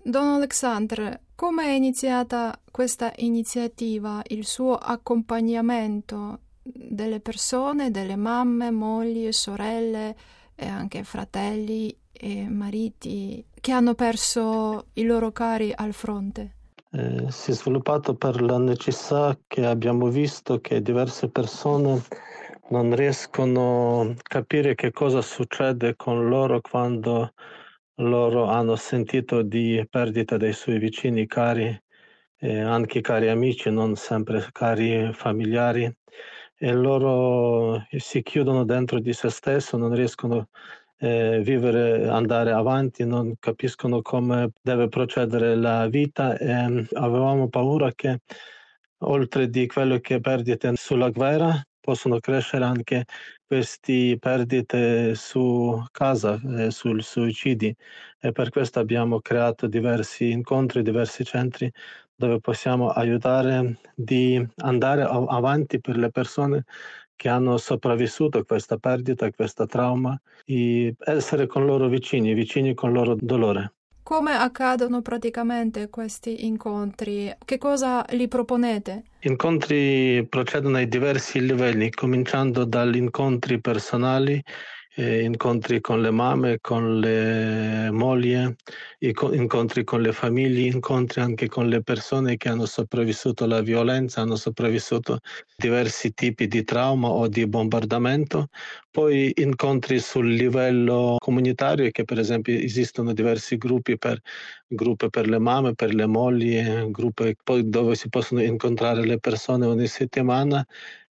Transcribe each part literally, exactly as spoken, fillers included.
Don Alexandre, come è iniziata questa iniziativa, il suo accompagnamento delle persone, delle mamme, mogli, sorelle e anche fratelli e mariti che hanno perso i loro cari al fronte? Eh, si è sviluppato per la necessità che abbiamo visto che diverse persone non riescono a capire che cosa succede con loro quando loro hanno sentito di perdita dei suoi vicini cari, eh, anche cari amici, non sempre cari familiari, e loro si chiudono dentro di se stesso, non riescono a vivere, andare avanti, non capiscono come deve procedere la vita e avevamo paura che oltre di quello che perdite sulla guerra possono crescere anche queste perdite su casa, eh, sul suicidi, e per questo abbiamo creato diversi incontri, diversi centri dove possiamo aiutare di andare avanti per le persone che hanno sopravvissuto a questa perdita, a questo trauma, e essere con loro vicini, vicini con il loro dolore. Come accadono praticamente questi incontri? Che cosa li proponete? Incontri procedono ai diversi livelli, cominciando dagli incontri personali, eh, incontri con le mamme, con le mogli, incontri con le famiglie, incontri anche con le persone che hanno sopravvissuto alla violenza, hanno sopravvissuto diversi tipi di trauma o di bombardamento. Poi incontri sul livello comunitario, che per esempio esistono diversi gruppi per gruppi per le mamme, per le mogli, gruppi poi dove si possono incontrare le persone ogni settimana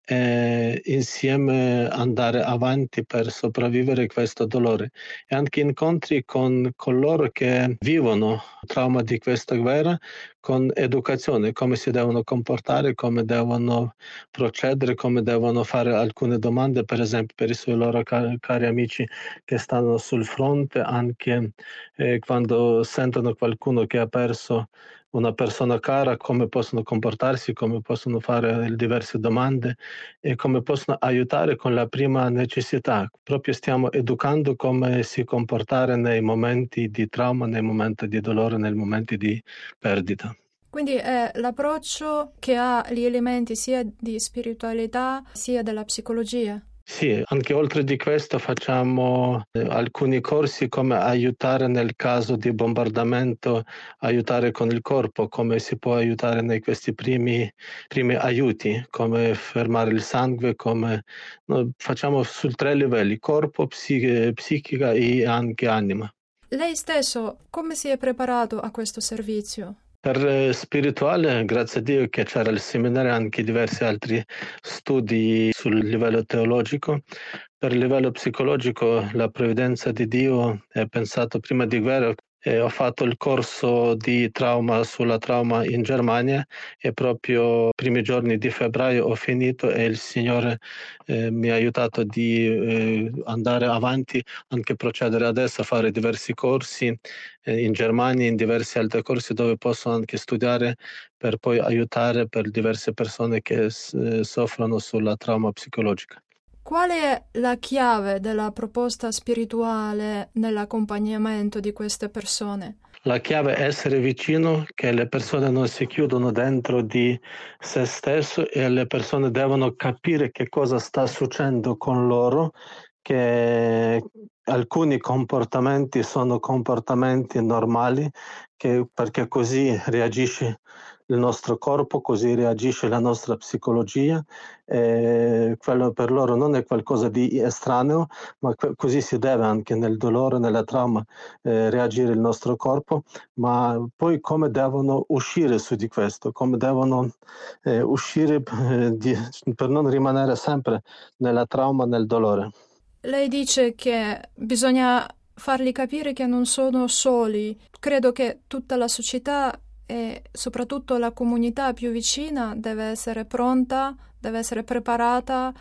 e insieme andare avanti per sopravvivere questo dolore, e anche incontri con coloro che vivono il trauma di questa guerra con educazione, come si devono comportare, come devono procedere, come devono fare alcune domande, per esempio per i suoi loro cari, cari amici che stanno sul fronte, anche eh, quando sentono qualcuno che ha perso una persona cara, come possono comportarsi, come possono fare diverse domande e come possono aiutare con la prima necessità. Proprio stiamo educando come si comportare nei momenti di trauma, nei momenti di dolore, nei momenti di perdita. Quindi è l'approccio che ha gli elementi sia di spiritualità sia della psicologia. Sì, anche oltre di questo facciamo eh, alcuni corsi come aiutare nel caso di bombardamento, aiutare con il corpo, come si può aiutare nei questi primi, primi aiuti, come fermare il sangue, come no, facciamo su tre livelli, corpo, psiche, psichica e anche anima. Lei stesso come si è preparato a questo servizio? Per spirituale, grazie a Dio che c'era il seminario e anche diversi altri studi sul livello teologico. Per il livello psicologico, la provvidenza di Dio è pensato prima di guerra. E ho fatto il corso di trauma sulla trauma in Germania e proprio i primi giorni di febbraio ho finito e il Signore eh, mi ha aiutato di eh, andare avanti, anche procedere adesso a fare diversi corsi eh, in Germania, in diversi altri corsi dove posso anche studiare per poi aiutare per diverse persone che eh, soffrono sulla trauma psicologica. Qual è la chiave della proposta spirituale nell'accompagnamento di queste persone? La chiave è essere vicino, che le persone non si chiudono dentro di se stesso e le persone devono capire che cosa sta succedendo con loro, che alcuni comportamenti sono comportamenti normali, che, perché così reagisce il nostro corpo, così reagisce la nostra psicologia, e quello per loro non è qualcosa di estraneo, ma così si deve anche nel dolore, nella trauma eh, reagire il nostro corpo, ma poi come devono uscire su di questo, come devono eh, uscire eh, di, per non rimanere sempre nella trauma, nel dolore. Lei dice che bisogna fargli capire che non sono soli. Credo che tutta la società e soprattutto la comunità più vicina deve essere pronta, deve essere preparata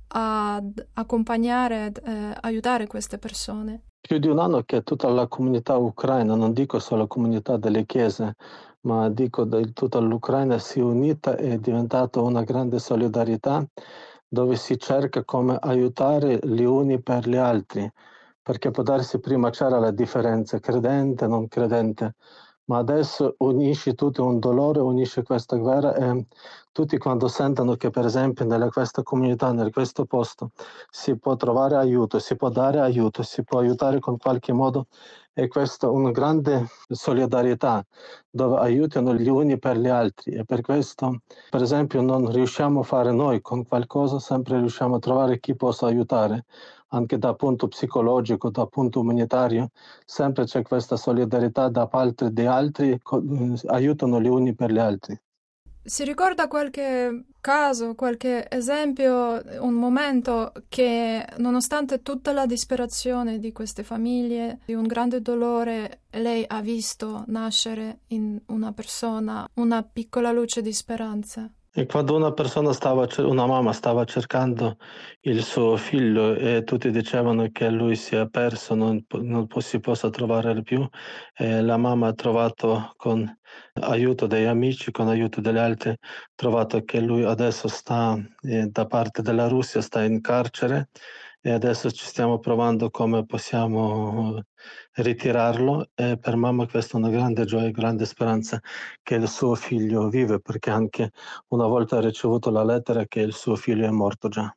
ad accompagnare, ad eh, aiutare queste persone. Più di un anno che tutta la comunità ucraina, non dico solo la comunità delle chiese, ma dico che tutta l'Ucraina si è unita e è diventata una grande solidarietà dove si cerca come aiutare gli uni per gli altri, perché può darsi prima c'era la differenza credente, non credente, ma adesso unisce tutto un dolore, unisce questa guerra e tutti quando sentono che per esempio nella questa comunità, in questo posto, si può trovare aiuto, si può dare aiuto, si può aiutare con qualche modo, e questo una grande solidarietà dove aiutano gli uni per gli altri, e per questo per esempio non riusciamo a fare noi con qualcosa, sempre riusciamo a trovare chi possa aiutare, anche da punto psicologico, da punto umanitario, sempre c'è questa solidarietà da parte di altri, co- aiutano gli uni per gli altri. Si ricorda qualche caso, qualche esempio, un momento che, nonostante tutta la disperazione di queste famiglie, di un grande dolore, lei ha visto nascere in una persona una piccola luce di speranza? E quando una persona stava, cer- una mamma stava cercando il suo figlio e tutti dicevano che lui si è perso, non, po- non po- si possa trovare più, e la mamma ha trovato con aiuto degli amici, con aiuto degli altri, ha trovato che lui adesso sta eh, da parte della Russia, sta in carcere, e adesso ci stiamo provando come possiamo ritirarlo, e per mamma questa è una grande gioia, grande speranza che il suo figlio vive, perché anche una volta ha ricevuto la lettera che il suo figlio è morto già.